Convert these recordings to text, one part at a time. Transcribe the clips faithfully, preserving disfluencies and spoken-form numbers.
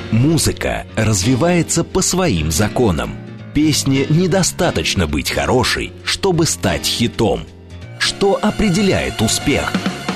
Музыка развивается по своим законам. Песне недостаточно быть хорошей, чтобы стать хитом. Что определяет успех?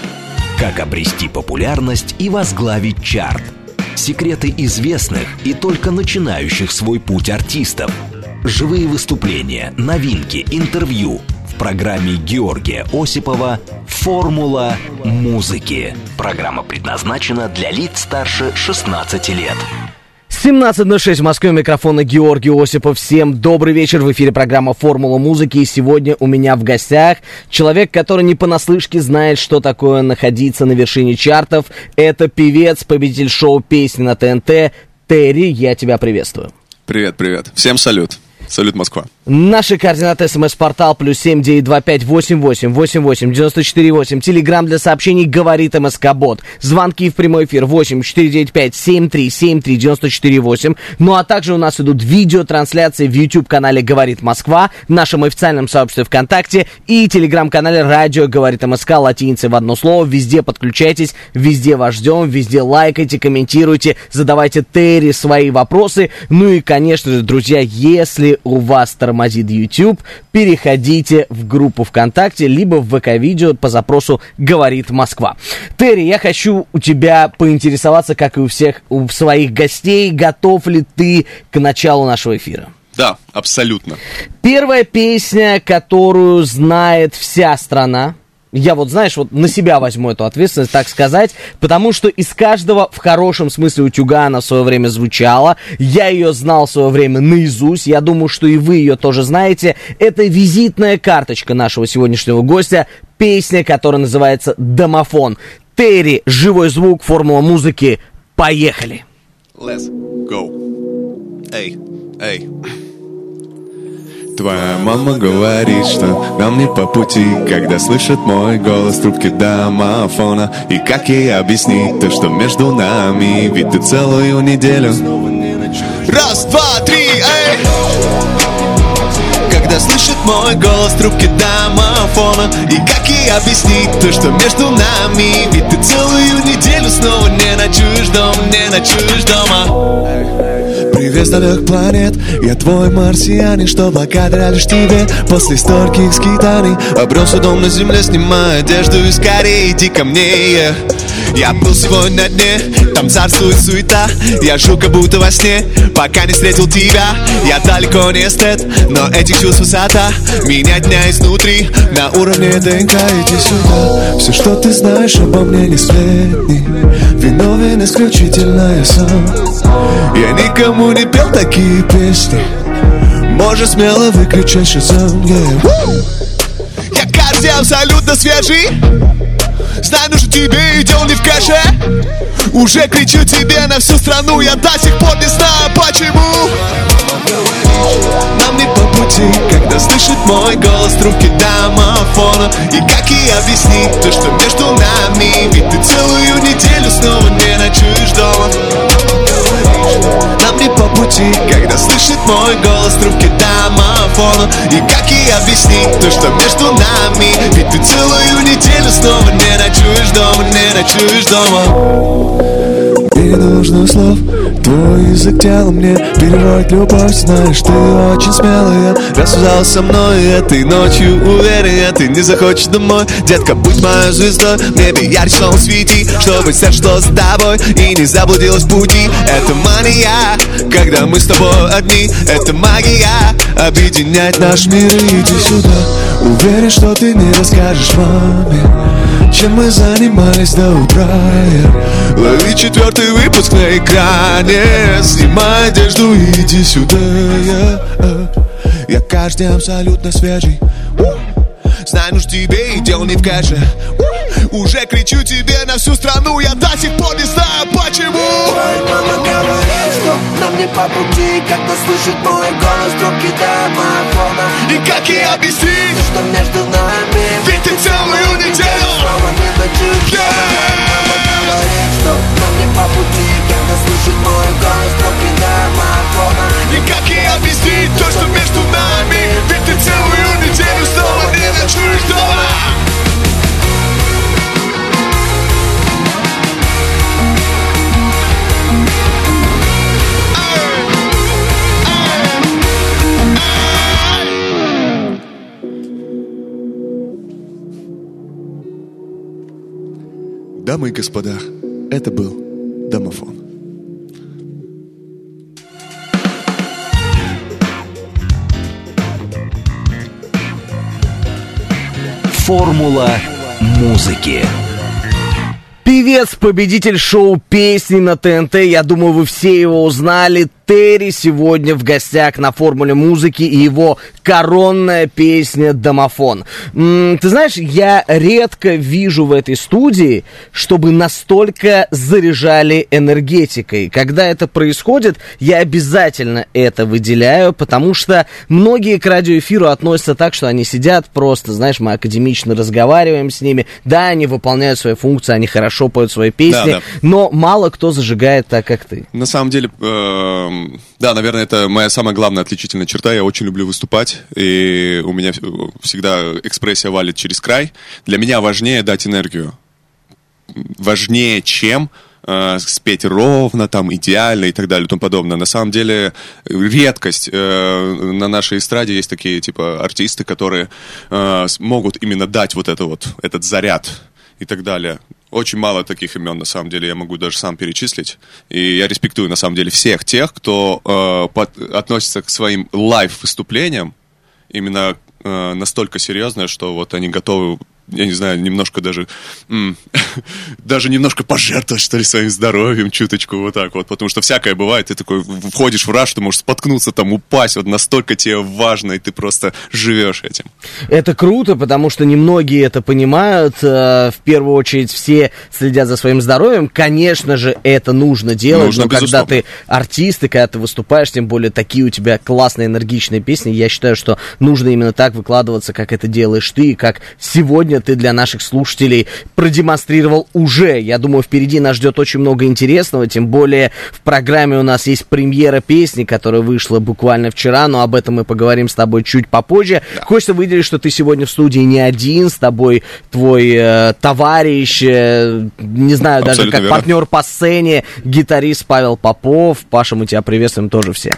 Как обрести популярность и возглавить чарт? Секреты известных и только начинающих свой путь артистов. Живые выступления, новинки, интервью. В программе Георгия Осипова «Формула музыки». Программа предназначена для лиц старше шестнадцати лет. семнадцать ноль шесть в Москве, у микрофона Георгий Осипов. Всем добрый вечер, в эфире программа «Формула музыки». И сегодня у меня в гостях человек, который не понаслышке знает, что такое находиться на вершине чартов. Это певец, победитель шоу «Песни» на ТНТ Терри. Я тебя приветствую. Привет, привет. Всем салют. Салют, Москва. Наши координаты: смс-портал плюс семь девять два пять восемь восемь восемь восемь девяносто четыре восемь. Телеграм для сообщений «Говорит МСК-бот». Звонки в прямой эфир восемь четыре девять пять семь три семь три девяносто четыре восемь. Ну а также у нас идут видеотрансляции в YouTube-канале «Говорит Москва», нашем официальном сообществе ВКонтакте и телеграм-канале «Радио Говорит МСК» латиницей в одно слово. Везде подключайтесь, везде вас ждем, везде лайкайте, комментируйте, задавайте Терри свои вопросы. Ну и, конечно же, друзья, если у вас тормозит YouTube, переходите в группу ВКонтакте, либо в ВК-видео по запросу «Говорит Москва». Терри, я хочу у тебя поинтересоваться, как и у всех у своих гостей, готов ли ты к началу нашего эфира? Да, абсолютно. Первая песня, которую знает вся страна. Я вот, знаешь, вот на себя возьму эту ответственность, так сказать, потому что из каждого, в хорошем смысле, утюга она в свое время звучала. Я ее знал в свое время наизусть. Я думаю, что и вы ее тоже знаете. Это визитная карточка нашего сегодняшнего гостя. Песня, которая называется «Домофон». Терри, живой звук, формула музыки. Поехали! Let's go. Эй, эй. Твоя мама говорит, что нам не по пути, когда слышит мой голос в трубке домофона. И как ей объяснить то, что между нами, ведь ты целую неделю. Раз, два, три, эй! Когда слышит мой голос в трубке домофона. И как ей объяснить то, что между нами, ведь ты целую неделю снова не ночуешь дома, не ночуешь дома. Привет с далеких планет, я твой марсианин, что благодаря лишь тебе после стольких скитаний обрелся дом на земле, снимай одежду и скорее иди ко мне, yeah. Я был сегодня на дне, там царствует суета, я жил как будто во сне, пока не встретил тебя. Я далеко не эстет, но этих чувств высота меня дня изнутри, на уровне ДНК. Иди сюда, все, что ты знаешь обо мне, не сплетни, виновен исключительно я сам. Я никому не пел такие песни, можешь смело выключать шазам, yeah. Я каждый абсолютно свежий, знаю, нужен тебе и дело не в кэше. Уже кричу тебе на всю страну, я до сих пор не знаю почему. Нам не по пути, когда слышит мой голос в трубке домофона. И как ей объяснить то, что между нами, ведь ты целую неделю снова не ночуешь дома. Нам не по пути, когда слышит мой голос в трубке домофона. И как ей объяснить то, что между нами, ведь ты целую неделю снова не ночуешь дома, не ночуешь дома. Мне не нужно слов, твой язык тела мне переводит любовь. Знаешь, ты очень смелая, рассуждала со мной этой ночью, уверен, ты не захочешь домой. Детка, будь моей звездой, в небе ярче солнце свети, чтобы сердце шло за тобой и не заблудилось в пути. Это мания, когда мы с тобой одни, это магия, объединять наш мир. Иди сюда, уверен, что ты не расскажешь маме, чем мы занимались до утра, yeah. Лови четвертый выпуск на экране, снимай одежду и иди сюда, yeah. Я каждый абсолютно свежий, знаю, нужен тебе и дело не в кэше. Уже кричу тебе на всю страну, я до сих пор не знаю почему. Мама говорит, что нам не по пути, когда слышит мой голос в трубке домофона. И как ей объяснить, что между нами, ведь ты целую неделю снова не ночуешь. Мама говорит, что нам не по пути, когда слышит мой голос в трубке домофона. И как ей объяснить то, что между нами, ведь ты целую неделю снова не ночуешь дома. Дамы и господа, это был Домофон. Формула музыки. Певец, победитель шоу «Песни» на ТНТ, я думаю, вы все его узнали. Терри сегодня в гостях на «Формуле музыки» и его коронная песня «Домофон». М-м, ты знаешь, я редко вижу в этой студии, чтобы настолько заряжали энергетикой. Когда это происходит, я обязательно это выделяю, потому что многие к радиоэфиру относятся так, что они сидят просто, знаешь, мы академично разговариваем с ними. Да, они выполняют свои функции, они хорошо поют свои песни, да, да. Но мало кто зажигает так, как ты. На самом деле... Э- Да, наверное, это моя самая главная отличительная черта. Я очень люблю выступать, и у меня всегда экспрессия валит через край. Для меня важнее дать энергию. Важнее, чем э, спеть ровно, там, идеально и так далее и тому подобное. На самом деле, редкость. Э, на нашей эстраде есть такие, типа, артисты, которые э, могут именно дать вот это вот, этот заряд и так далее. Очень мало таких имен, на самом деле, я могу даже сам перечислить. И я респектую, на самом деле, всех тех, кто э, под, относится к своим лайв-выступлениям именно э, настолько серьезно, что вот они готовы, я не знаю, немножко даже... М- даже немножко пожертвовать, что ли, своим здоровьем, чуточку, вот так вот. Потому что всякое бывает, ты такой входишь в раж, ты можешь споткнуться, там, упасть, вот настолько тебе важно, и ты просто живешь этим. Это круто, потому что немногие это понимают. В первую очередь все следят за своим здоровьем. Конечно же, это нужно делать, нужно, но безусловно. Когда ты артист, и когда ты выступаешь, тем более такие у тебя классные, энергичные песни, я считаю, что нужно именно так выкладываться, как это делаешь ты, и как сегодня ты для наших слушателей продемонстрировал уже. Я думаю, впереди нас ждет очень много интересного, тем более в программе у нас есть премьера песни, которая вышла буквально вчера, но об этом мы поговорим с тобой чуть попозже. Да. Хочется выделить, что ты сегодня в студии не один, с тобой твой э, товарищ, э, не знаю, абсолютно даже как верно. Партнер по сцене, гитарист Павел Попов. Паша, мы тебя приветствуем тоже все.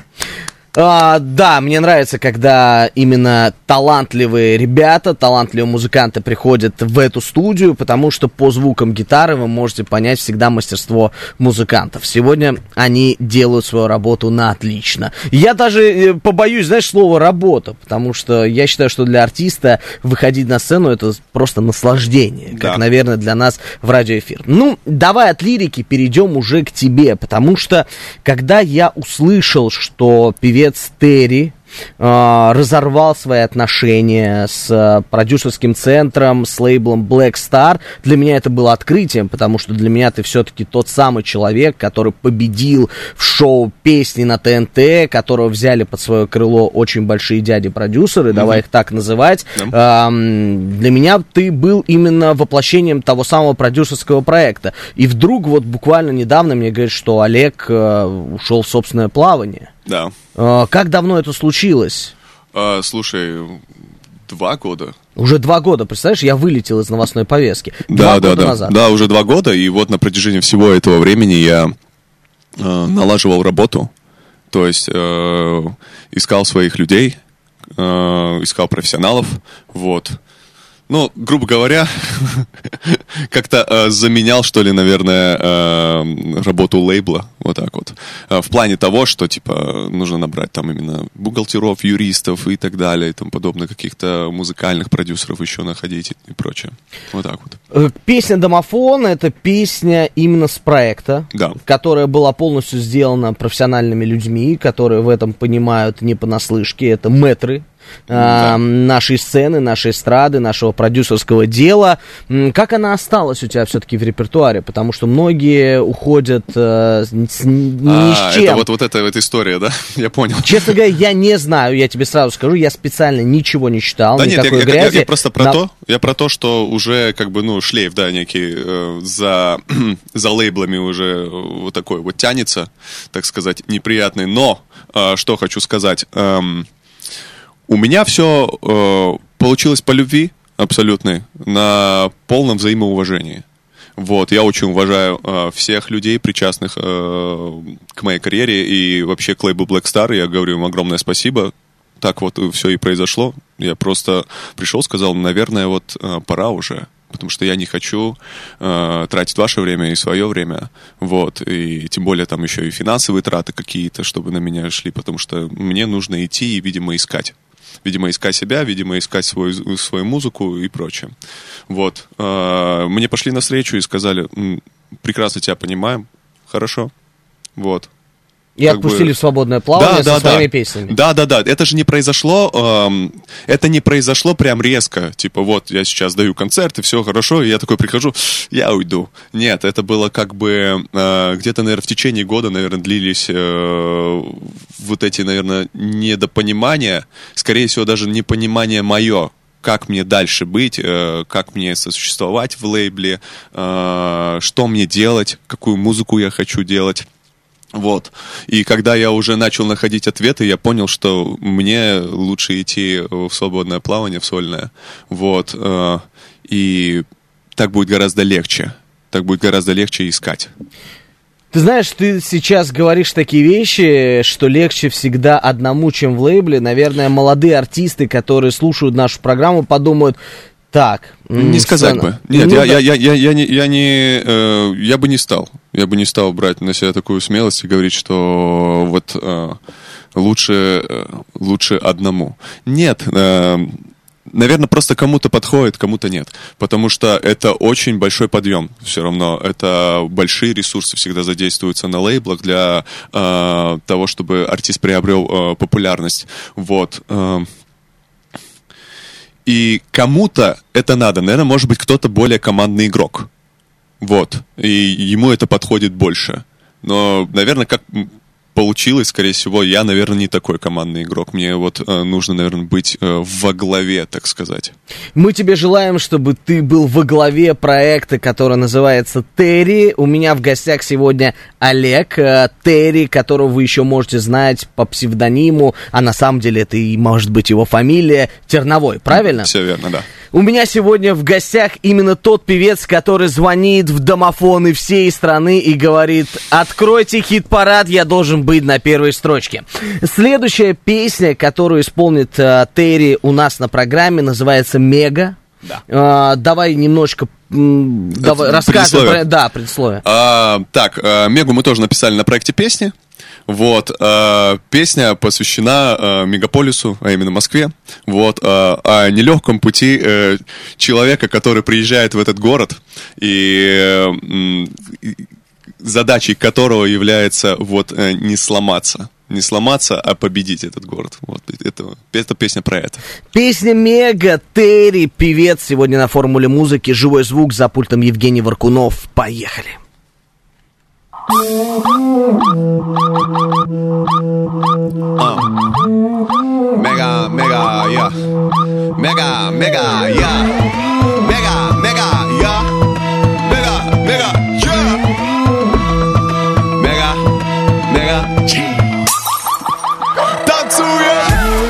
А, да, мне нравится, когда именно талантливые ребята, талантливые музыканты приходят в эту студию, потому что по звукам гитары вы можете понять всегда мастерство музыкантов. Сегодня они делают свою работу на отлично. Я даже побоюсь, знаешь, слова «работа», потому что я считаю, что для артиста выходить на сцену — это просто наслаждение, да. Как, наверное, для нас в радиоэфир. Ну, давай от лирики перейдем уже к тебе, потому что, когда я услышал, что певец Терри э, разорвал свои отношения с э, продюсерским центром, с лейблом Black Star, для меня это было открытием, потому что для меня ты все-таки тот самый человек, который победил в шоу «Песни» на ТНТ, которого взяли под свое крыло очень большие дяди-продюсеры, mm-hmm. давай их так называть. Yeah. Э, для меня ты был именно воплощением того самого продюсерского проекта. И вдруг вот буквально недавно мне говорят, что Олег э, ушел в собственное плавание. Да. А, как давно это случилось? А, слушай, два года. Уже два года, представляешь, я вылетел из новостной повестки. Да, два да, года да. назад. Да, уже два года, и вот на протяжении всего этого времени я э, налаживал работу, то есть э, искал своих людей, э, искал профессионалов, вот. Ну, грубо говоря, как-то э, заменял, что ли, наверное, э, работу лейбла, вот так вот. Э, в плане того, что, типа, нужно набрать там именно бухгалтеров, юристов и так далее, и тому подобное, каких-то музыкальных продюсеров еще находить и, и прочее. Вот так вот. Песня «Домофон» — это песня именно с проекта, да. Которая была полностью сделана профессиональными людьми, которые в этом понимают не понаслышке, это мэтры. Да. Нашей сцены, нашей эстрады, нашего продюсерского дела. Как она осталась у тебя все-таки в репертуаре? Потому что многие уходят э, с, ни а, с чем. Это вот, вот эта вот история, да? Я понял. Честно говоря, я не знаю, я тебе сразу скажу, я специально ничего не читал, да никакой нет, я, грязи. Я, я просто про На... то, я про то, что уже как бы, ну, шлейф, да, некий э, за, за лейблами уже вот такой вот тянется, так сказать, неприятный. Но, э, что хочу сказать... Э, У меня все э, получилось по любви абсолютной, на полном взаимоуважении. Вот, я очень уважаю э, всех людей, причастных э, к моей карьере и вообще к лейблу Black Star. Я говорю им огромное спасибо. Так вот все и произошло. Я просто пришел, сказал, наверное, вот э, пора уже. потому что я не хочу э, тратить ваше время и свое время, вот, и тем более там еще и финансовые траты какие-то, чтобы на меня шли, потому что мне нужно идти и, видимо, искать. Видимо, искать себя, видимо, искать свою, свою музыку и прочее. Вот. Э, мне пошли навстречу и сказали, прекрасно тебя понимаем, хорошо, вот. И как отпустили бы в свободное плавание, да, со да, своими да. песнями. Да, да, да. Это же не произошло, эм, это не произошло прям резко. Типа, вот, я сейчас даю концерт, и все хорошо, и я такой прихожу, я уйду. Нет, это было как бы э, где-то, наверное, в течение года, наверное, длились э, вот эти, наверное, недопонимания, скорее всего, даже непонимание мое, как мне дальше быть, э, как мне сосуществовать в лейбле, э, что мне делать, какую музыку я хочу делать. Вот. И когда я уже начал находить ответы, я понял, что мне лучше идти в свободное плавание, в сольное. Вот. И так будет гораздо легче. Так будет гораздо легче искать. Ты знаешь, ты сейчас говоришь такие вещи, что легче всегда одному, чем в лейбле. Наверное, молодые артисты, которые слушают нашу программу, подумают... Так. Не сказать бы. Нет, ну, я, да. я, я, я, я не, я, не э, я бы не стал. Я бы не стал брать на себя такую смелость и говорить, что вот э, лучше, э, лучше одному. Нет, э, наверное, просто кому-то подходит, кому-то нет. Потому что это очень большой подъем. Все равно это большие ресурсы всегда задействуются на лейблах для э, того, чтобы артист приобрел э, популярность. Вот. Э, И кому-то это надо. Наверное, может быть, кто-то более командный игрок. Вот. И ему это подходит больше. Но, наверное, как получилось, скорее всего, я, наверное, не такой командный игрок. Мне вот э, нужно, наверное, быть э, во главе, так сказать. Мы тебе желаем, чтобы ты был во главе проекта, который называется «Терри». У меня в гостях сегодня Олег э, Терри, которого вы еще можете знать по псевдониму, а на самом деле это и может быть его фамилия, Терновой, правильно? Все верно, да. У меня сегодня в гостях именно тот певец, который звонит в домофоны всей страны и говорит: «Откройте хит-парад, я должен быть на первой строчке». Следующая песня, которую исполнит э, Терри у нас на программе, называется «Мега». Да. Э, давай немножко м, давай, расскажем. Про, да, предисловие. А, так, э, «Мегу» мы тоже написали на проекте песни. Вот, э, песня посвящена э, мегаполису, а именно Москве. Вот, э, о нелегком пути э, человека, который приезжает в этот город, и э, задачей которого является вот э, не сломаться. Не сломаться, а победить этот город. Вот, это, это песня про это. Песня «Мега», Терри, певец сегодня на Формуле музыки. Живой звук, за пультом Евгений Варкунов. Поехали. Uh. Mega, mega, yeah. Mega, mega, yeah. Mega, mega, yeah. Mega, mega, yeah. Mega, mega, yeah. Танцуем!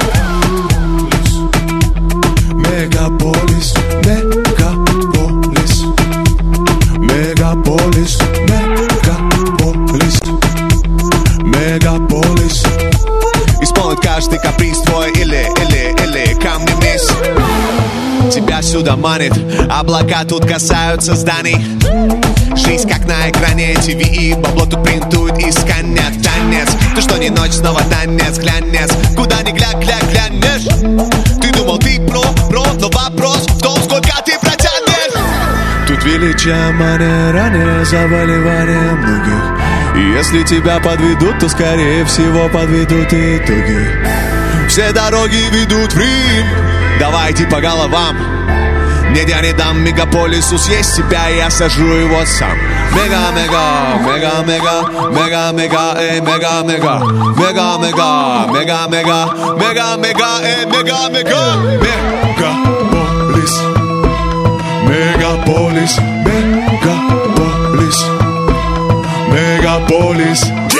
Мегаполис, мегаполис, мегаполис, мегаполис, мегаполис. Исполнит каждый каприз твой или, или, или камни вниз. Тебя сюда манит, облака тут касаются зданий. Жизнь как на экране ТВ, и бабло тут принтует и сканят. Танец, ты что не ночь, снова танец, глянец. Куда ни глянь, глянь, глянешь. Ты думал, ты про, про, но вопрос в том, сколько ты протянешь. Тут величие манера, не заболевание многих. И если тебя подведут, то скорее всего подведут итоги. Все дороги ведут в Рим. Давайте по головам. Нет, я не дам мегаполису съесть себя, я сажу его сам. Мега-мега, мега-мега, мега-мега, эй, мега-мега, мега-мега, мега-мега, мега-мега, эй, мега-мега. Мегаполис, мегаполис, мегаполис, мегаполис.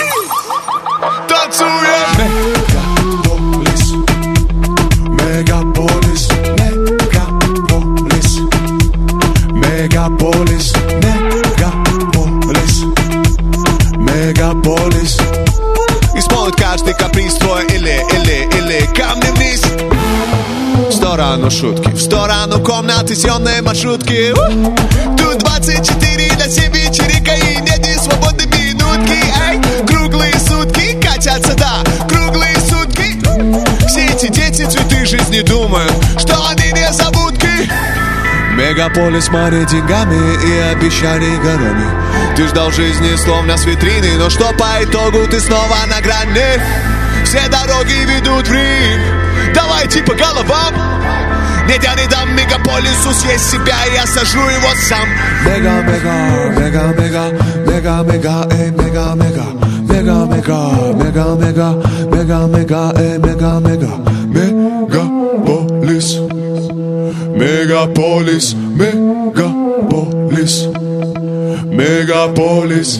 Танцуем! Мегаполис, мегаполис, мегаполис, мегаполис, мегаполис, мегаполис. Исполнит каждый каприз твой или, или, или камни вниз. Сто сторону шутки, в сторону комнаты съемной маршрутки. У! Тут двадцать четыре на семь вечеринка и нет ни свободной минутки. Эй, круглые сутки катятся, да, круглые сутки. Все эти дети цветы жизни думают, что они не забудки. Мегаполис море деньгами и обещаний годами. Ты ждал жизни словно с витрины, но что по итогу ты снова на грани. Все дороги ведут в Рим. Давайте по головам. Нет, я не дам мегаполису съесть себя, я сожру его сам. Мега, мега, мега, мега, мега, мега, эй, мега, мега, мега, мега, мега, мега, мега, мега, эй, мега, мега, мегаполис. Мегаполис, мегаполис, мегаполис.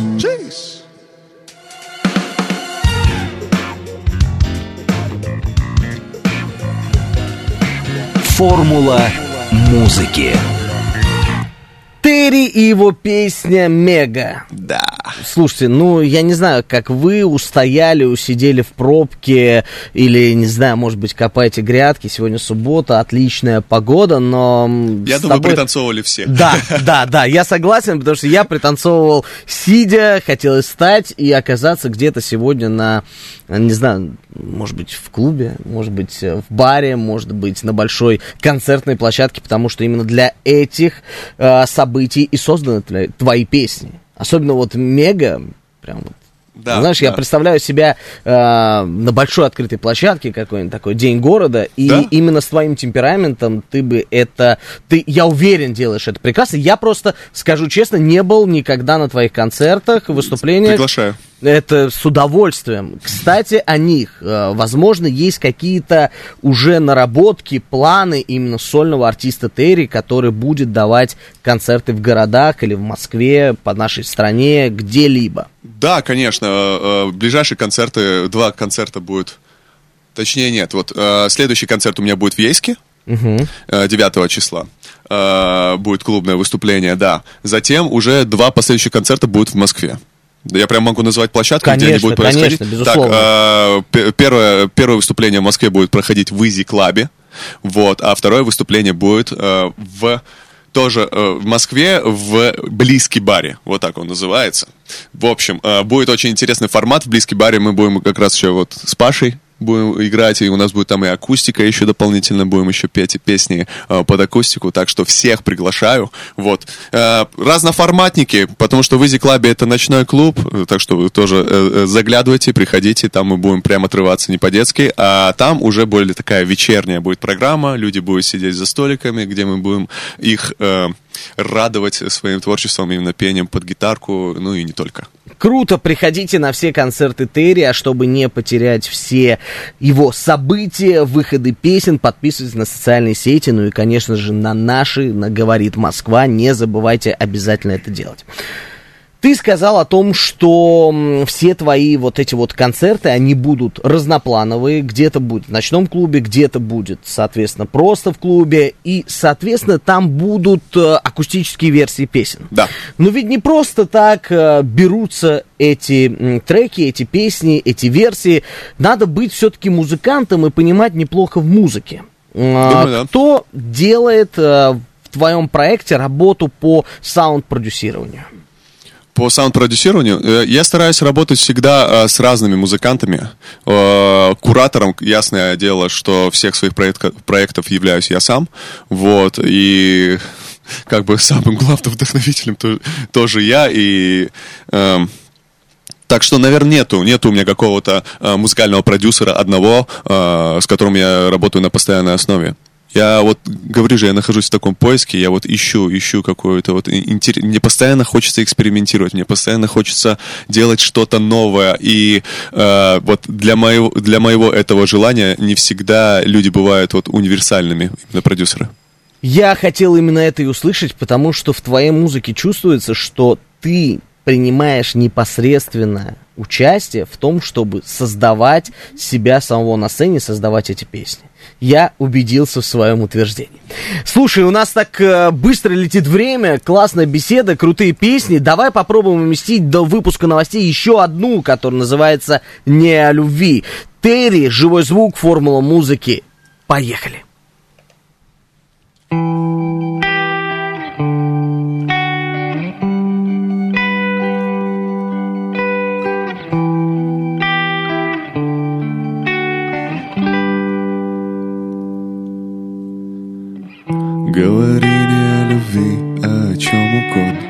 Формула музыки. Терри и его песня «Мега». Да. Слушайте, ну, я не знаю, как вы устояли, усидели в пробке или, не знаю, может быть, копаете грядки. Сегодня суббота, отличная погода, но... Я думаю, тобой... пританцовывали все. Да, да, да, я согласен, потому что я пританцовывал сидя, хотелось встать и оказаться где-то сегодня на, не знаю, может быть, в клубе, может быть, в баре, может быть, на большой концертной площадке, потому что именно для этих э, событий и созданы твои песни. Особенно вот «Мега», прям вот. Да, знаешь, да. Я представляю себя э, на большой открытой площадке, какой-нибудь такой день города, и да? Именно с твоим темпераментом ты бы это, ты, я уверен, делаешь это прекрасно. Я просто, скажу честно, не был никогда на твоих концертах, выступлениях. Приглашаю. Это с удовольствием. Кстати, о них. Возможно, есть какие-то уже наработки, планы именно сольного артиста Терри, который будет давать концерты в городах или в Москве, по нашей стране, где-либо. Да, конечно. Ближайшие концерты, два концерта будет. Точнее, нет. Вот следующий концерт у меня будет в Ейске. Угу. девятого числа. Будет клубное выступление, да. Затем уже два последующих концерта будут в Москве. Я прям могу назвать площадку, конечно, где они будут происходить. Конечно, безусловно. Так, э, первое, первое выступление в Москве будет проходить в Изи Клабе, вот, а второе выступление будет э, в тоже э, в Москве в Близкий баре, вот так он называется. В общем, э, будет очень интересный формат. В Близкий баре мы будем как раз еще вот с Пашей будем играть, и у нас будет там и акустика еще дополнительно, будем еще петь песни э, под акустику, так что всех приглашаю, вот. Э, разноформатники, потому что в Изи Клабе это ночной клуб, так что вы тоже э, заглядывайте, приходите, там мы будем прям отрываться не по-детски, а там уже более такая вечерняя будет программа, люди будут сидеть за столиками, где мы будем их э, радовать своим творчеством, именно пением под гитарку, ну и не только. Круто, приходите на все концерты Терри, а чтобы не потерять все его события, выходы песен, подписывайтесь на социальные сети, ну и, конечно же, на наши, на «Говорит Москва», не забывайте обязательно это делать. Ты сказал о том, что все твои вот эти вот концерты, они будут разноплановые, где-то будет в ночном клубе, где-то будет, соответственно, просто в клубе, и, соответственно, там будут э, акустические версии песен. Да. Но ведь не просто так э, берутся эти м, треки, эти песни, эти версии. Надо быть все-таки музыкантом и понимать неплохо в музыке. Э, Думаю, да. Кто делает э, в твоем проекте работу по саунд-продюсированию? По саунд-продюсированию я стараюсь работать всегда э, с разными музыкантами. Э, куратором, ясное дело, что всех своих проект, проектов являюсь я сам. Вот, и как бы самым главным вдохновителем то, тоже я. И... Э, Так что, наверное, нету, нету у меня какого-то э, музыкального продюсера одного, э, с которым я работаю на постоянной основе. Я вот, говорю же, я нахожусь в таком поиске, я вот ищу, ищу какое-то вот интерес. Мне постоянно хочется экспериментировать, мне постоянно хочется делать что-то новое. И э, вот для моего, для моего этого желания не всегда люди бывают вот универсальными, именно продюсеры. Я хотел именно это и услышать, потому что в твоей музыке чувствуется, что ты принимаешь непосредственное участие в том, чтобы создавать себя самого на сцене, создавать эти песни. Я убедился в своем утверждении. Слушай, у нас так э, быстро летит время, классная беседа, крутые песни. Давай попробуем уместить до выпуска новостей еще одну, которая называется «Не о любви». Терри, живой звук, формула музыки. Поехали. Говори не о любви, а о чем угодно.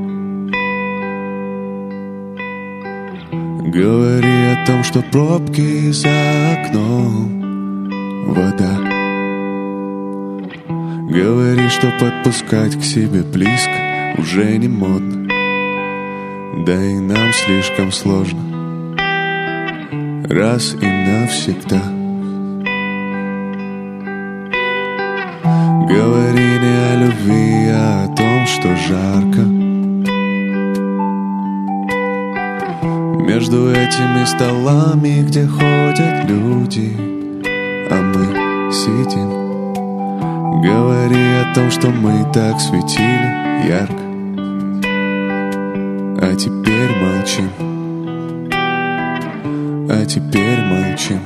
Говори о том, что пробки за окном, вода. Говори, что подпускать к себе близко уже не модно. Да и нам слишком сложно раз и навсегда. Говори не о любви, а о том, что жарко. Между этими столами, где ходят люди, а мы сидим. Говори о том, что мы так светили ярко, а теперь молчим, а теперь молчим.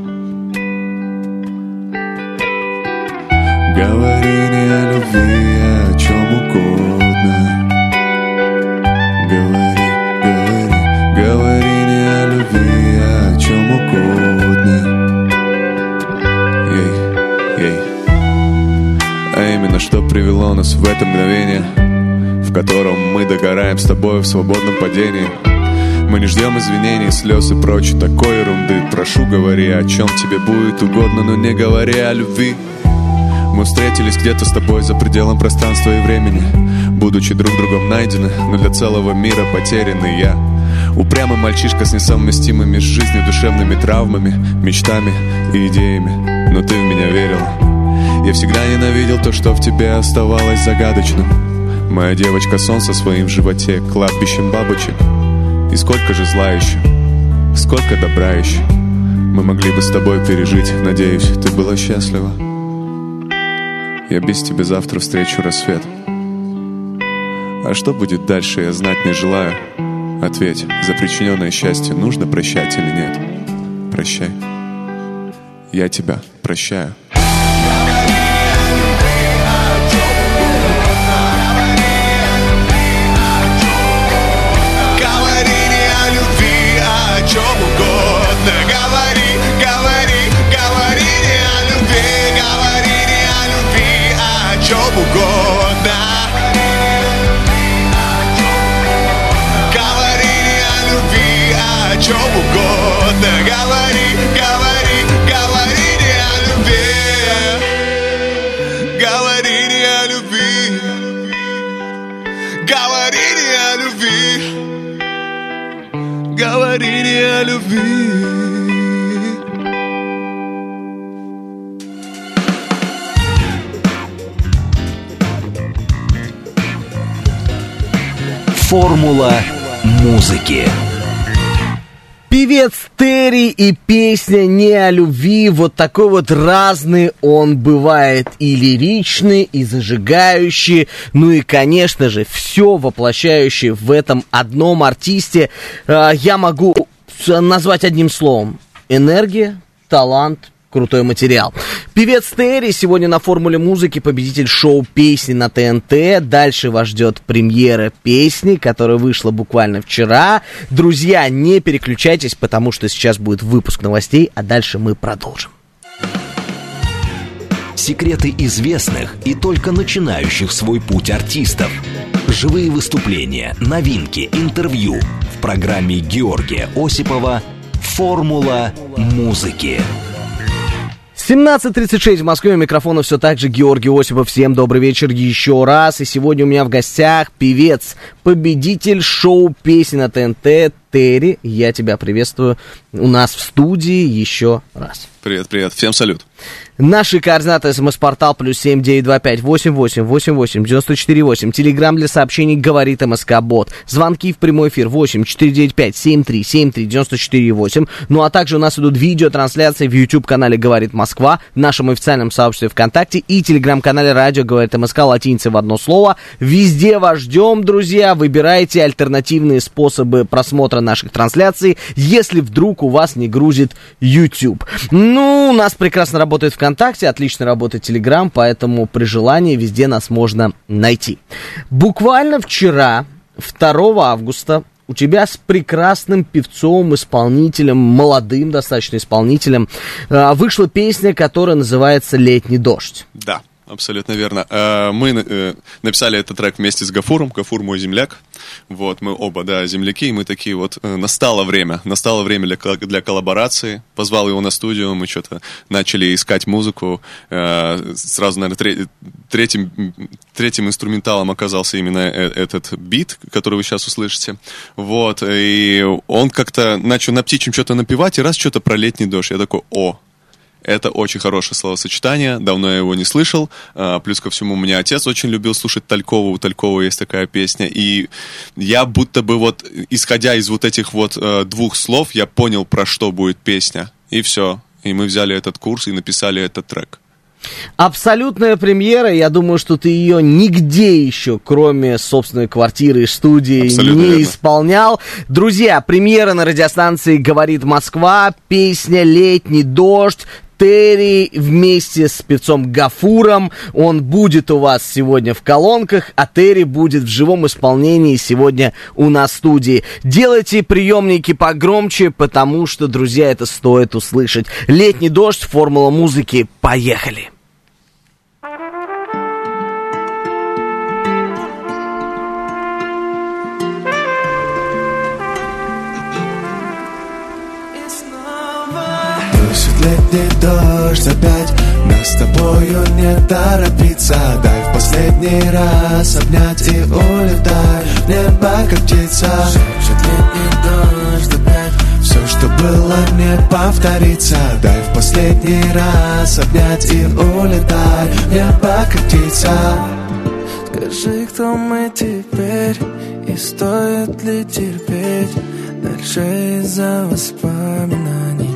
Говори не о любви, а о чем угодно. Говори, говори, говори не о любви, а о чем угодно. Ей, ей. А именно, что привело нас в это мгновение, в котором мы догораем с тобой в свободном падении. Мы не ждем извинений, слез и прочей такой ерунды. Прошу, говори, о чем тебе будет угодно, но не говори о любви. Мы встретились где-то с тобой за пределом пространства и времени, будучи друг другом найдены, но для целого мира потеряны. Я упрямый мальчишка с несовместимыми с жизнью душевными травмами, мечтами и идеями, но ты в меня верила. Я всегда ненавидел то, что в тебе оставалось загадочным. Моя девочка-сон со своим в животе, кладбищем бабочек. И сколько же зла еще, сколько добра еще мы могли бы с тобой пережить. Надеюсь, ты была счастлива. Я без тебя завтра встречу рассвет. А что будет дальше, я знать не желаю. Ответь, за причиненное счастье нужно прощать или нет? Прощай. Я тебя прощаю. Чем угодно, говори, говори, говори не о любви. Говори не о любви. Говори не о любви. Говори не о любви. Формула музыки. Певец Терри и песня «Не о любви». Вот такой вот разный он бывает. И лиричный, и зажигающий. Ну и, конечно же, все воплощающее в этом одном артисте. Я могу назвать одним словом. Энергия, талант, крутой материал. Певец Терри сегодня на «Формуле музыки», победитель шоу «Песни» на ТНТ. Дальше вас ждет премьера песни, которая вышла буквально вчера. Друзья, не переключайтесь, потому что сейчас будет выпуск новостей, а дальше мы продолжим. Секреты известных и только начинающих свой путь артистов. Живые выступления, новинки, интервью в программе Георгия Осипова «Формула музыки». семнадцать тридцать шесть в Москве, у микрофона все так же Георгий Осипов. Всем добрый вечер еще раз. И сегодня у меня в гостях певец, победитель шоу «Песни» на ТНТ Терри. Я тебя приветствую у нас в студии еще раз. Привет, привет. Всем салют. Наши координаты: смс-портал плюс семь девять два пять восемь восемь восемь восемь девяносто четыре восемь. Телеграм для сообщений «Говорит МСК-бот». Звонки в прямой эфир восемь четыре девять пять семь три семь три девяносто четыре восемь. Ну а также у нас идут видеотрансляции в YouTube-канале «Говорит Москва», в нашем официальном сообществе ВКонтакте и телеграм-канале «Радио Говорит МСК» латиницей в одно слово. Везде вас ждем, друзья. Выбирайте альтернативные способы просмотра наших трансляций, если вдруг у вас не грузит YouTube. Ну, у нас прекрасно работает ВКонтакте, отлично работает Telegram, поэтому при желании везде нас можно найти. Буквально вчера, второго августа, у тебя с прекрасным певцом, исполнителем, молодым достаточно исполнителем, вышла песня, которая называется «Летний дождь». Да, абсолютно верно. Мы написали этот трек вместе с Гафуром. Гафур мой земляк. Вот, мы оба, да, земляки, и мы такие вот, настало время, настало время для, для коллаборации. Позвал его на студию, мы что-то начали искать музыку. Сразу, наверное, третьим, третьим инструменталом оказался именно этот бит, который вы сейчас услышите. Вот, и он как-то начал на птичьем что-то напевать, и раз что-то про летний дождь. Я такой, о, это очень хорошее словосочетание, давно я его не слышал. А, плюс ко всему, у меня отец очень любил слушать Талькова, у Талькова есть такая песня. И я будто бы вот, исходя из вот этих вот э, двух слов, я понял, про что будет песня. И все. И мы взяли этот курс и написали этот трек. Абсолютная премьера, я думаю, что ты ее нигде еще, кроме собственной квартиры и студии, Абсолютно не верно. исполнял. Друзья, премьера на радиостанции «Говорит Москва», песня «Летний дождь». Терри вместе с певцом Гафуром, он будет у вас сегодня в колонках, а Терри будет в живом исполнении сегодня у нас в студии. Делайте приемники погромче, потому что, друзья, это стоит услышать. «Летний дождь», формула музыки, поехали! Летний дождь опять, нас с тобою не торопиться. Дай в последний раз обнять и улетай в небо, как птица. Шепчет летний дождь опять, все, что было, не повторится. Дай в последний раз обнять и улетай в небо, как птица. Скажи, кто мы теперь, и стоит ли терпеть дальше из-за воспоминаний?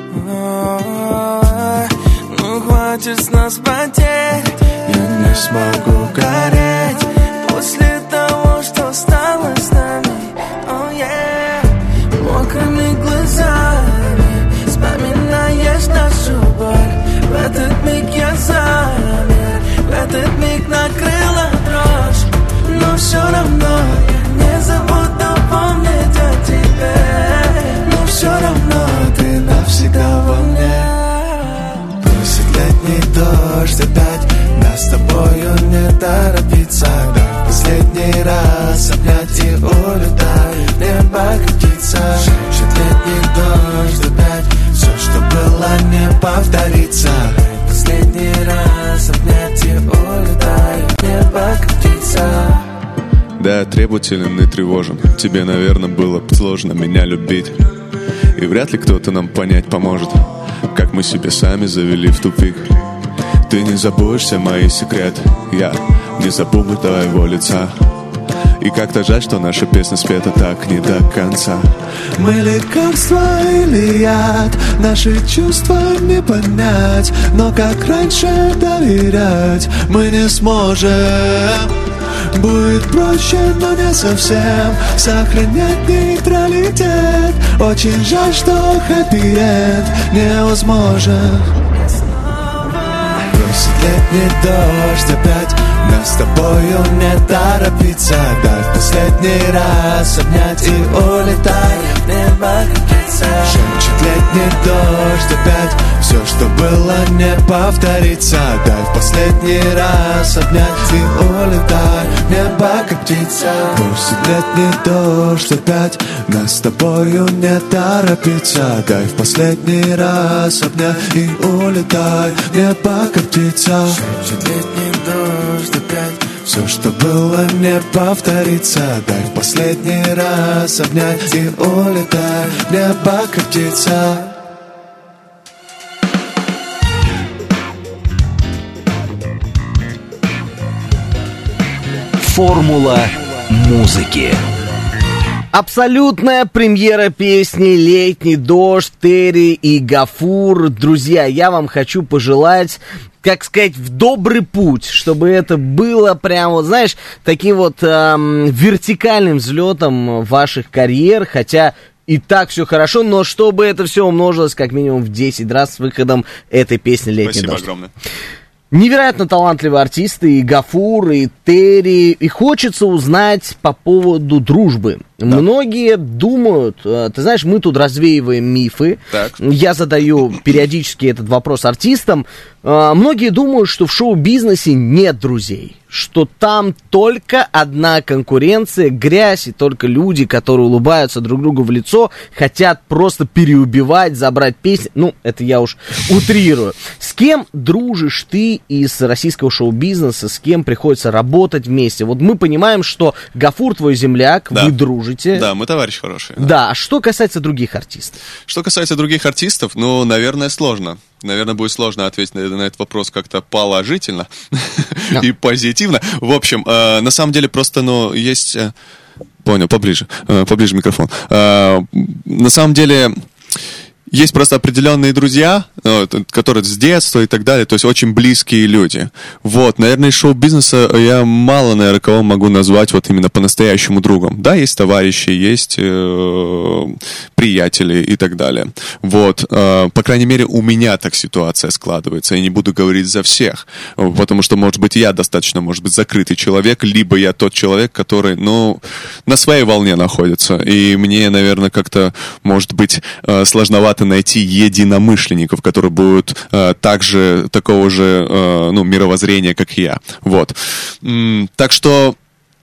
Ну хватит с нас потерь, я не смогу гореть после того, что стало с нами. Oh yeah. Мокрыми глазами вспоминаешь нашу боль. В этот миг я замер, в этот миг накрыла дрожь. Но все равно я не забуду помнить о тебе. Но все равно ты навсегда во мне. Бросит летний дождь опять, нас с тобою не торопиться. Дай последний раз обнять и улетай в небо, как птица. Шепчет летний дождь опять, все, что было, не повторится. Дай последний раз обнять и улетай в небо, как птица. Да, я требователен и тревожен. Тебе, наверное, было сложно меня любить. И вряд ли кто-то нам понять поможет, как мы себя сами завели в тупик. Ты не забудешь все мои секреты, я не забуду твоего лица. И как-то жаль, что наша песня спета так не до конца. Мы лекарство или яд, наши чувства не понять. Но как раньше доверять мы не сможем. Будет проще, но не совсем сохранять нейтралитет. Очень жаль, что хэппи-энд невозможен. Бросит летний дождь опять, нас с тобою не торопиться. Дай в последний раз обнять и улетай в небо, как птица. Шепчет летний дождь опять, все, что было, не повторится. Дай в последний раз обнять и улетай в небо, как птица. Бросит летний дождь опять, нас с тобою не торопиться. Дай в последний раз обнять и улетай в небо, как птица. Шепчет летний дождь опять, все, что было, не повторится. Дай в последний раз обнять и улетай в небо, как птица. Формула музыки. Абсолютная премьера песни «Летний дождь», Терри и Гафур. Друзья, я вам хочу пожелать, как сказать, в добрый путь, чтобы это было прям, вот, знаешь, таким вот эм, вертикальным взлетом ваших карьер, хотя и так все хорошо, но чтобы это все умножилось как минимум в десять раз с выходом этой песни «Летний Спасибо дождь». огромное. Невероятно талантливые артисты, и Гафур, и Терри, и хочется узнать по поводу дружбы. Да. Многие думают, ты знаешь, мы тут развеиваем мифы, так. Я задаю периодически этот вопрос артистам, многие думают, что в шоу-бизнесе нет друзей, что там только одна конкуренция, грязь, и только люди, которые улыбаются друг другу в лицо, хотят просто переубивать, забрать песни. Ну, это я уж утрирую. С кем дружишь ты из российского шоу-бизнеса, с кем приходится работать вместе? Вот мы понимаем, что Гафур твой земляк, да. Вы дружите. Да, мы товарищи хорошие. Да. да, а что касается других артистов? Что касается других артистов, ну, наверное, сложно. Наверное, будет сложно ответить на, на этот вопрос как-то положительно да. и позитивно. В общем, э, на самом деле просто, ну, есть... Э, понял, поближе, э, поближе микрофон. Э, на самом деле... Есть просто определенные друзья, которые с детства и так далее, то есть очень близкие люди. Вот, наверное, из шоу-бизнеса я мало, наверное, кого могу назвать вот именно по-настоящему другом. Да, есть товарищи, есть э, приятели и так далее. Вот, э, по крайней мере, у меня так ситуация складывается. Я не буду говорить за всех, потому что, может быть, я достаточно, может быть, закрытый человек, либо я тот человек, который, ну, на своей волне находится. И мне, наверное, как-то, может быть, э, сложновато найти единомышленников, которые будут э, также такого же э, ну, мировоззрения, как я. Вот. М- так что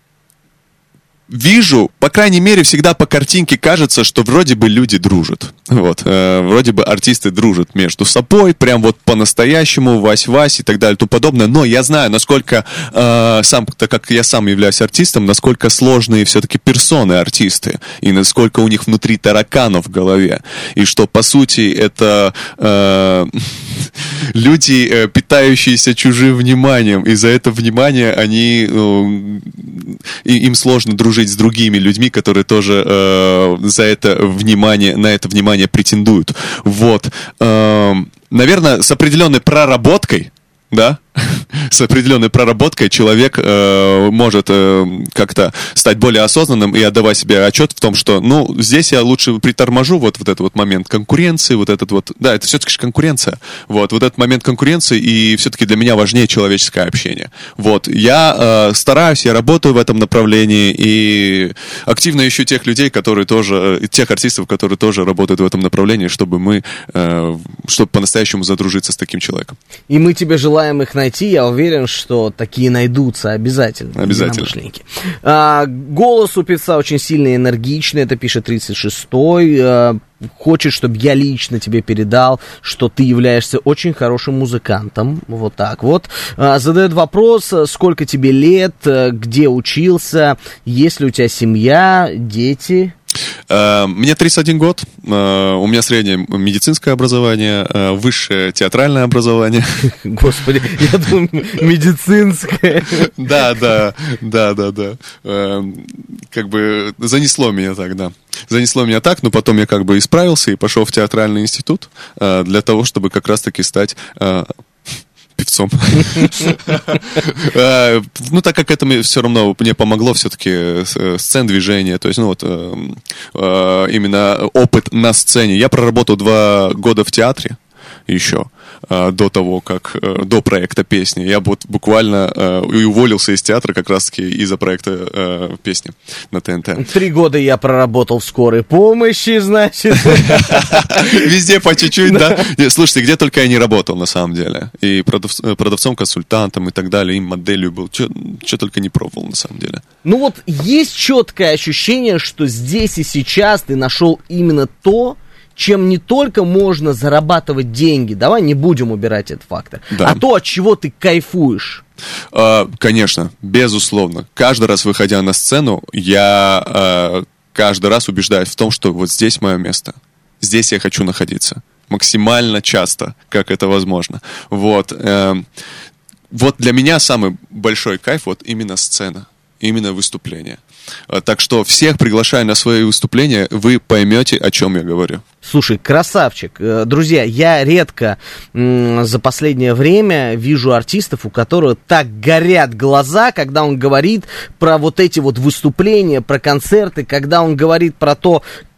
вижу, по крайней мере, всегда по картинке кажется, что вроде бы люди дружат. Вот. Э, вроде бы артисты дружат между собой, прям вот по-настоящему, Вась-Вась и так далее и тому подобное. Но я знаю, насколько э, сам, так как я сам являюсь артистом, насколько сложные все-таки персоны артисты, и насколько у них внутри тараканов в голове. И что, по сути, это э, люди, э, питающиеся чужим вниманием, и за это внимание они, э, им сложно дружить с другими людьми, которые тоже э, за это внимание, на это внимание претендуют. Вот. Э, наверное, с определенной проработкой, да, с определенной проработкой человек э, может э, как-то стать более осознанным и отдавать себе отчет в том, что, ну, здесь я лучше приторможу вот, вот этот вот момент конкуренции, вот этот вот, да, это все-таки же конкуренция, вот, вот этот момент конкуренции, и все-таки для меня важнее человеческое общение. Вот, я э, стараюсь, я работаю в этом направлении, и активно ищу тех людей, которые тоже, тех артистов, которые тоже работают в этом направлении, чтобы мы, э, чтобы по-настоящему задружиться с таким человеком. И мы тебе желаем их найти, я уверен, что такие найдутся обязательно. Обязательно. А, голос у певца очень сильный, энергичный, это пишет тридцать шестой. А, хочет, чтобы я лично тебе передал, что ты являешься очень хорошим музыкантом. Вот так вот. А, задает вопрос, сколько тебе лет, где учился, есть ли у тебя семья, дети? Мне тридцать один год, у меня среднее медицинское образование, высшее театральное образование. Господи, я думаю, медицинское. Да, да, да, да, да. Как бы занесло меня так, да. Занесло меня так, но потом я как бы исправился и пошел в театральный институт для того, чтобы как раз-таки стать... певцом. Ну, так как это все равно мне помогло все-таки сцен-движение, то есть, ну, вот именно опыт на сцене. Я проработал два года в театре еще, до того, как, до проекта песни. Я вот буквально и уволился из театра как раз-таки из-за проекта песни на ТНТ. Три года я проработал в скорой помощи, значит. Везде по чуть-чуть, да? Слушайте, где только я не работал, на самом деле. И продавцом, консультантом и так далее, и моделью был. Что только не пробовал, на самом деле. Ну вот есть четкое ощущение, что здесь и сейчас ты нашел именно то, чем не только можно зарабатывать деньги, давай не будем убирать этот фактор, да. А то, от чего ты кайфуешь. А, конечно, безусловно. Каждый раз, выходя на сцену, я а, каждый раз убеждаюсь в том, что вот здесь мое место. Здесь я хочу находиться. Максимально часто, как это возможно. Вот. Э, вот для меня самый большой кайф вот именно сцена, именно выступление. Так что всех приглашаю на свои выступления, вы поймете, о чем я говорю. Слушай, красавчик. Друзья, я редко м- за последнее время вижу артистов, у которых так горят глаза, когда он говорит про вот эти вот выступления, про концерты, когда он говорит про то,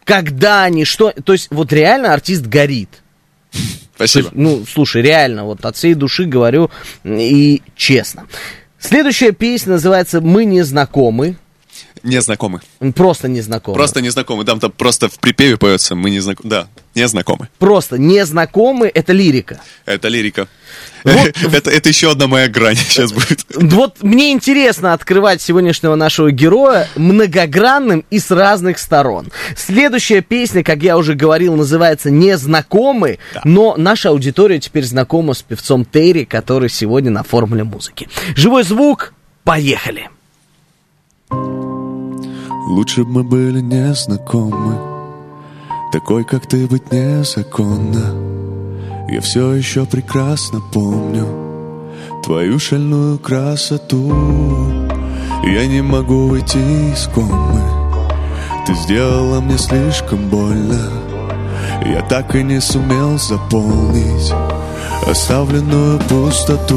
когда они, что... То есть вот реально артист горит. Спасибо. Есть, ну, слушай, реально, вот от всей души говорю и честно. Следующая песня называется «Мы не знакомы». Не знакомы. Просто не знакомы. Просто не знакомы. Там, там просто в припеве поется «Мы не знакомы». Да, не знакомы. Просто не знакомы, это лирика. Это лирика. Вот. это, это еще одна моя грань сейчас будет. Вот мне интересно открывать сегодняшнего нашего героя многогранным и с разных сторон. Следующая песня, как я уже говорил, называется «Незнакомы», да. Но наша аудитория теперь знакома с певцом Терри, который сегодня на «Формуле музыки». Живой звук, поехали! Лучше бы мы были незнакомы, такой, как ты, быть незаконно. Я все еще прекрасно помню твою шальную красоту. Я не могу выйти из комы, ты сделала мне слишком больно. Я так и не сумел заполнить оставленную пустоту.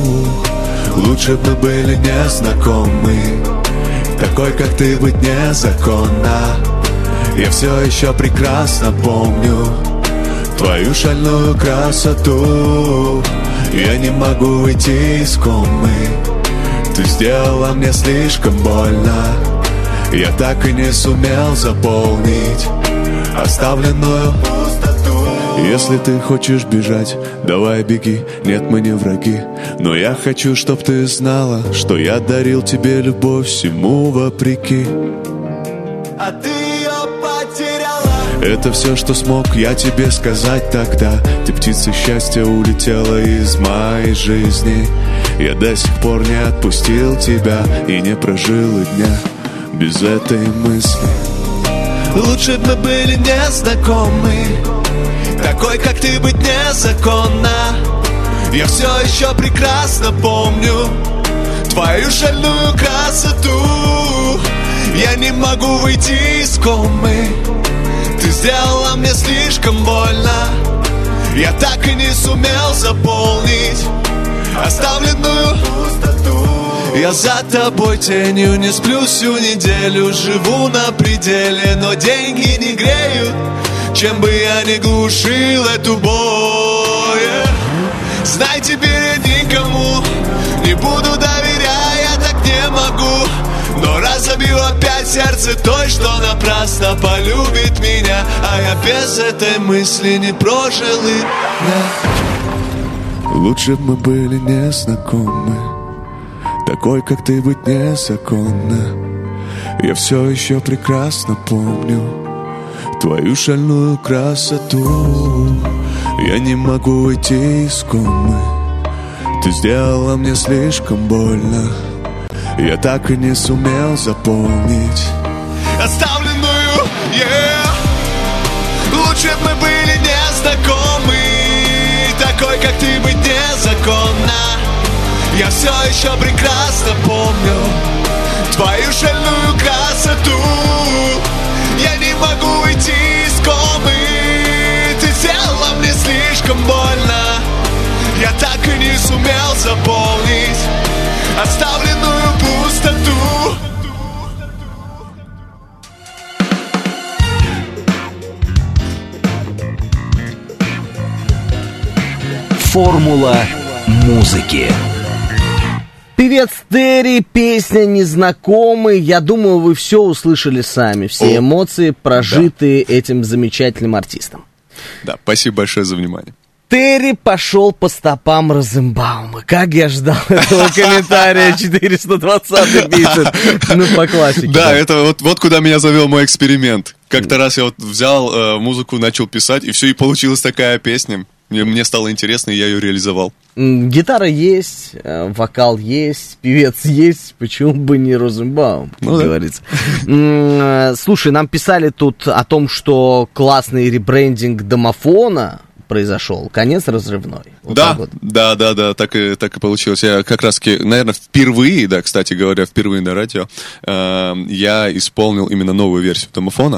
Лучше бы мы были незнакомы, такой, как ты, быть незаконно. Я все еще прекрасно помню твою шальную красоту. Я не могу выйти из комы, ты сделала мне слишком больно. Я так и не сумел заполнить оставленную пустоту. Если ты хочешь бежать, давай беги, нет, мы не враги. Но я хочу, чтоб ты знала, что я дарил тебе любовь всему вопреки. А ты ее потеряла. Это все, что смог я тебе сказать тогда. Ты, птица счастья, улетела из моей жизни. Я до сих пор не отпустил тебя и не прожил и дня без этой мысли. Лучше бы мы были незнакомы, такой, как ты, быть незаконно. Я все еще прекрасно помню твою шальную красоту. Я не могу выйти из комы, ты сделала мне слишком больно. Я так и не сумел заполнить оставленную пустоту. Я за тобой тенью не сплю всю неделю, живу на пределе, но деньги не греют, чем бы я ни глушил эту боль. Знай, теперь я никому не буду доверять, я так не могу. Но разобью опять сердце той, что напрасно полюбит меня, а я без этой мысли не прожил и да. Лучше бы мы были незнакомы, такой, как ты, быть незаконно. Я все еще прекрасно помню твою шальную красоту. Я не могу уйти из комы, ты сделала мне слишком больно. Я так и не сумел заполнить оставленную, yeah. Лучше бы мы были незнакомы, такой, как ты, быть незаконно. Я все еще прекрасно помню твою шальную красоту. Я не могу уйти из комы, ты сделала мне слишком больно. Я так и не сумел заполнить оставленную пустоту. Формула музыки. Певец Терри, песня «Незнакомый». Я думаю, вы все услышали сами, все О, эмоции, прожитые да. этим замечательным артистом. Да, спасибо большое за внимание. Терри пошел по стопам Розенбаума. Как я ждал этого комментария. четыреста двадцатый пишет. Ну, по классике. Да, это вот, вот куда меня завел мой эксперимент. Как-то раз я вот взял э, музыку, начал писать, и все, и получилась такая песня. Мне, мне стало интересно, и я ее реализовал. Гитара есть, вокал есть, певец есть, почему бы не Розенбаум, как ну, говорится. Да. Слушай, нам писали тут о том, что классный ребрендинг домофона произошел, конец разрывной. Вот да, вот. да, да, да, так и, так и получилось. Я как раз-таки, наверное, впервые, да, кстати говоря, впервые на радио, э, я исполнил именно новую версию домофона.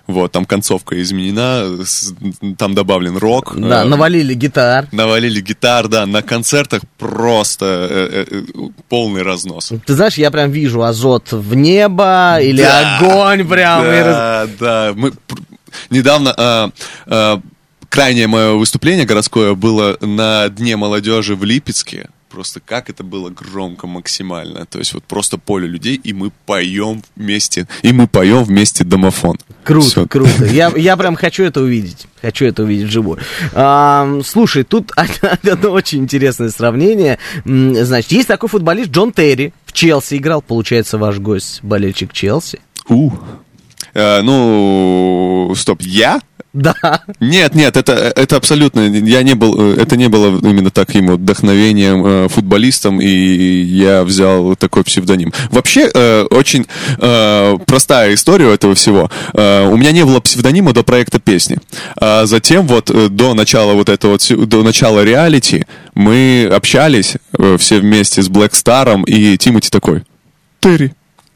Вот, там концовка изменена, с- там добавлен рок. Да, э, навалили гитар. Навалили гитар, да, на концертах просто э, э, э, полный разнос. Ты знаешь, я прям вижу азот в небо или Да, огонь прям. и раз- Да, да. Мы пр- недавно э, э, крайнее мое выступление городское было на Дне молодежи в Липецке. Просто как это было громко максимально. То есть вот просто поле людей, и мы поем вместе. И мы поем вместе домофон. Круто, Всё. круто. Я, я прям хочу это увидеть. Хочу это увидеть вживую. А, слушай, тут одно очень интересное сравнение. М, Значит, есть такой футболист Джон Терри. В Челси играл. Получается, ваш гость болельщик Челси. У. Э, ну, стоп, я? Да. Нет, нет, это, это абсолютно, я не был, это не было именно таким вот вдохновением э, футболистом, и я взял такой псевдоним. Вообще, э, очень э, простая история этого всего. Э, у меня не было псевдонима до проекта песни. А затем вот э, до начала вот этого, вот всё- до начала реалити мы общались э, все вместе с Блэк Старом, и Тимати такой: Терри.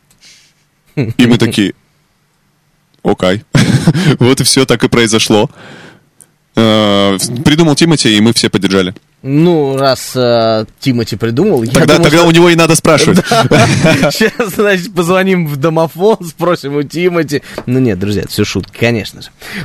И мы такие: окей. Вот и все, так и произошло. Э, Придумал Тимати, и мы все поддержали. Ну, раз э, Тимати придумал, я Тогда, думаю, тогда что- у него и надо спрашивать. Сейчас, значит, позвоним в домофон, спросим у Тимати. Ну нет, друзья, это все шутки, конечно же.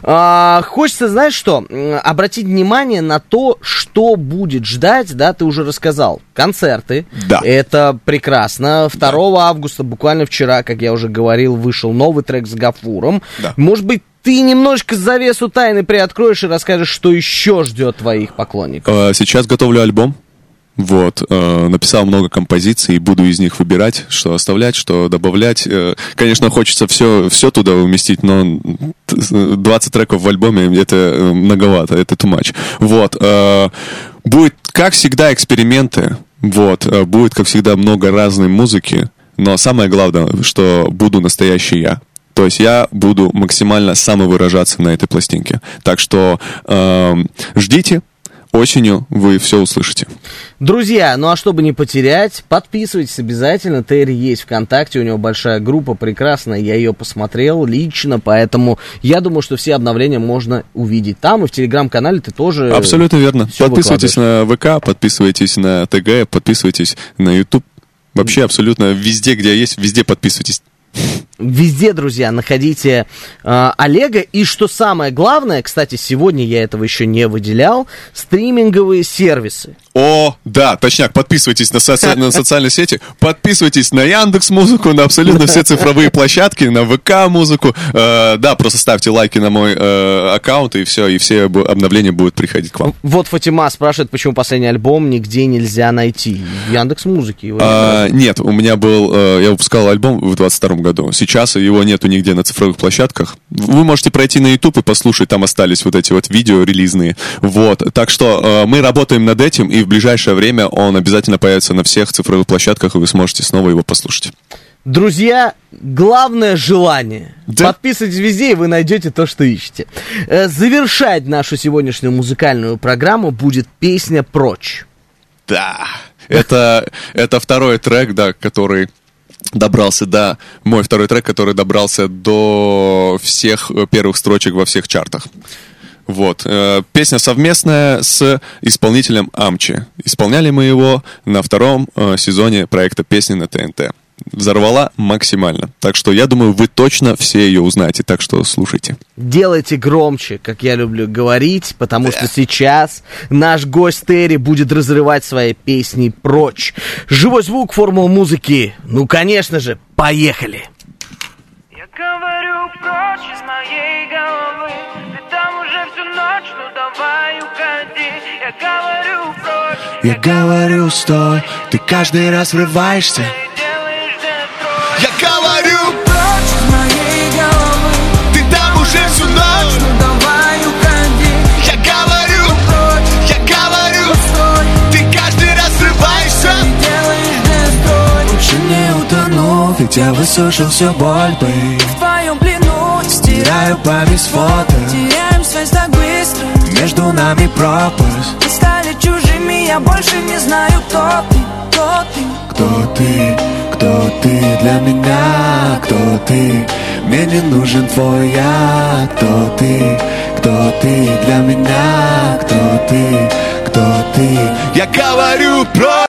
А, хочется, знаешь что, м, обратить внимание на то, что будет ждать, да, ты уже рассказал. Концерты. Да. Это прекрасно. второго августа, буквально вчера, как я уже говорил, вышел новый трек с Гафуром. Да. Может быть, ты немножко завесу тайны приоткроешь и расскажешь, что еще ждет твоих поклонников. Э, Сейчас готовлю альбом. Вот, э, написал много композиций, буду из них выбирать, что оставлять, что добавлять. Э, конечно, хочется все, все туда уместить, но двадцать треков в альбоме — это э, многовато, это too much. Вот, э, будет, как всегда, эксперименты. Вот, э, будет, как всегда, много разной музыки, но самое главное, что буду настоящий я. То есть я буду максимально самовыражаться на этой пластинке. Так что э, ждите. Осенью вы все услышите. Друзья, ну а чтобы не потерять, подписывайтесь обязательно. Терри есть ВКонтакте, у него большая группа, прекрасная, я ее посмотрел лично, поэтому я думаю, что все обновления можно увидеть там, и в Телеграм-канале ты тоже... Абсолютно верно. всё Подписывайтесь на ВК, подписывайтесь на ТГ, подписывайтесь на YouTube. Вообще абсолютно везде, где есть, везде подписывайтесь. Везде, друзья, находите э, Олега. И что самое главное, кстати, сегодня я этого еще не выделял, стриминговые сервисы. О, да, точняк, подписывайтесь на, соци- на социальные сети, подписывайтесь на Яндекс.Музыку, на абсолютно все цифровые площадки, на ВК-музыку. Э, да, просто ставьте лайки на мой э, аккаунт, и все, и все бу- обновления будут приходить к вам. Вот Фатима спрашивает, почему последний альбом нигде нельзя найти. В Яндекс.Музыке его нет. А, нет, у меня был, э, я выпускал альбом в двадцать втором году. Сейчас его нету нигде на цифровых площадках. Вы можете пройти на YouTube и послушать, там остались вот эти вот видео релизные. Вот, так что э, мы работаем над этим, и в ближайшее время он обязательно появится на всех цифровых площадках, и вы сможете снова его послушать. Друзья, главное желание. Да. Подписывайтесь везде, и вы найдете то, что ищете. Э, Завершать нашу сегодняшнюю музыкальную программу будет песня «Прочь». Да, это, это второй трек, да, который добрался до... Мой второй трек, который добрался до всех первых строчек во всех чартах. Вот. Э, песня совместная с исполнителем Амчи. Исполняли мы его на втором э, сезоне проекта «Песни на ТНТ». Взорвала максимально. Так что я думаю, вы точно все ее узнаете. Так что слушайте. Делайте громче, как я люблю говорить, потому что сейчас наш гость Терри будет разрывать свои песни прочь. Живой звук, формула музыки. Ну, конечно же, поехали. Я говорю прочь из моей головы, ты там уже всю ночь, ну давай уходи. Я говорю прочь, Я говорю, стой, ты каждый раз врываешься. ты делаешь дестрой. Я говорю, Прочь из моей головы, ты там уже всю ночь. ну давай уходи. Я говорю, Прочь, я говорю, стой, ты каждый раз врываешься. ты делаешь дестрой. Больше не утону, ведь я высушил всю боль, бэй. В твоем плену стираю память с фото. Теряем связь так быстро, Между нами пропасть. мы стали чужими, я больше не знаю, кто ты, кто ты. Кто ты, кто ты для меня, кто ты? Мне не нужен твой я. Кто ты, кто ты для меня? Кто ты, кто ты? Я говорю про